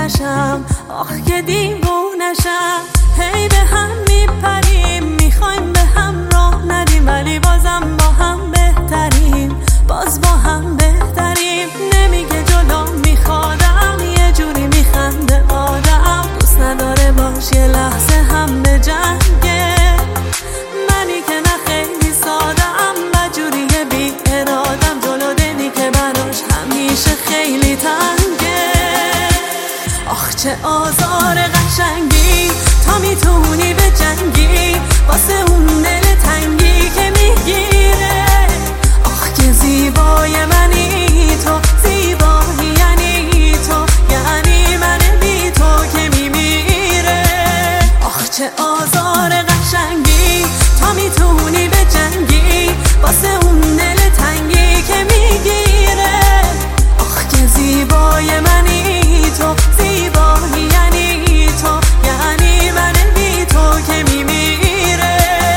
نشم، آخ که دیوونشم. هی به هم میپریم، میخوایم به هم راه ندیم، ولی بازم با هم بهتریم، باز با هم بهتریم. نمیگه جلو میخوادم، یه جوری میخنده آدم، دوست نداره باش یه لحظه هم به جنگه. منی که نه خیلی سادم، بدجوریه بی ارادم، جلو دلی که براش همیشه خیلی تنگه. آخ چه آزار قشنگی، تا میتونی به جنگی واسه اون دل تنگی که میگیره. آخ که زیبای منی تو، زیبایی یعنی تو، یعنی من بی تو که میمیره. آخ چه آزار قشنگی، تا میتونی به جنگی واسه اون دل تنگی که میگیره. آخ که زیبای منی تو، زیبایی یعنی تو، یعنی من بی تو که میمیره.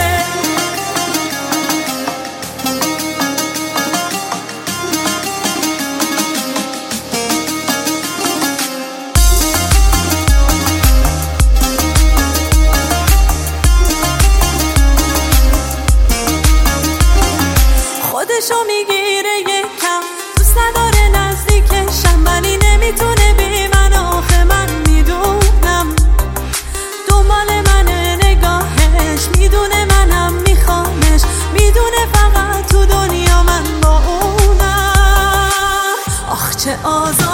خودشو میگیره یکم، دوست نداره نزدیکشم، ولی نمیتونه بی من. آخه من میدونم دنبال منه نگاهش، میدونه منم میخوامش، میدونه فقط تو دنیا من با اونم. آخ چه آزار